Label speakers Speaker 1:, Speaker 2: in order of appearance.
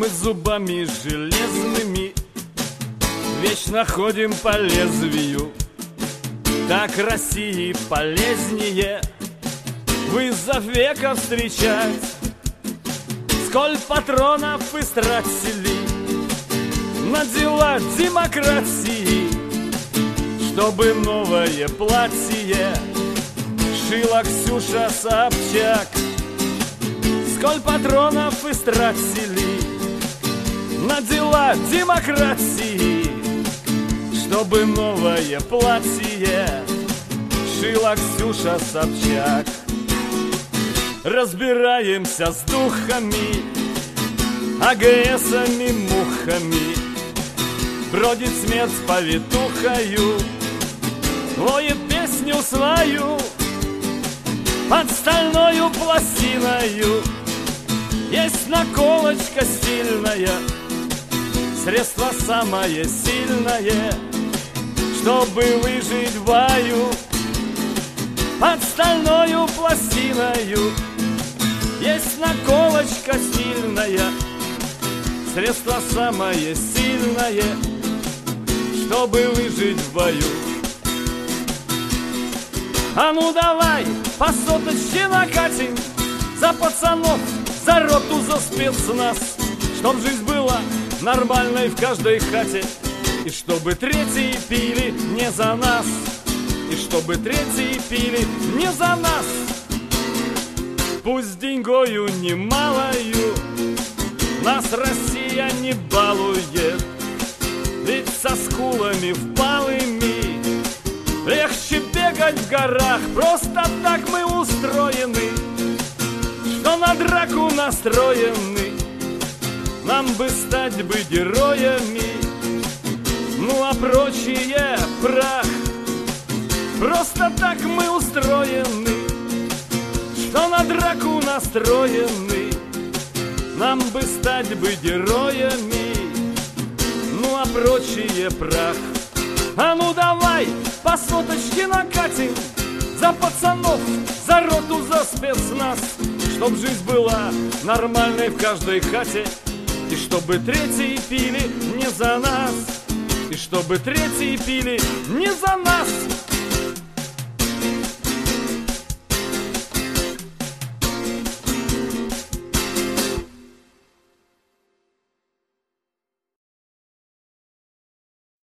Speaker 1: Мы зубами железными вечно ходим по лезвию. Так России полезнее вызов века встречать. Сколь патронов истратили на дела демократии, чтобы новое платье шила Ксюша Собчак. Сколь патронов истратили на дела демократии, чтобы новое платье шила Ксюша Собчак. Разбираемся с духами, АГСами, мухами. Бродит смерть повитухою, воет песню свою под стальною пластиною. Есть наколочка сильная, средство самое сильное, чтобы выжить в бою. Под стальною пластиною есть наколочка сильная, средство самое сильное, чтобы выжить в бою. А ну давай по соточке накатим за пацанов, за роту, за спецназ, чтоб жизнь была нормальной в каждой хате, и чтобы третьи пили не за нас, и чтобы третьи пили не за нас. Пусть деньгою немалою нас Россия не балует, ведь со скулами впалыми легче бегать в горах. Просто так мы устроены, что на драку настроены. Нам бы стать бы героями, ну а прочие прах. Просто так мы устроены, что на драку настроены. Нам бы стать бы героями, ну а прочие прах. А ну давай по соточке накатим за пацанов, за роту, за спецназ, чтоб жизнь была нормальной в каждой хате, и чтобы третьи пили не за нас, и чтобы третьи пили не за нас.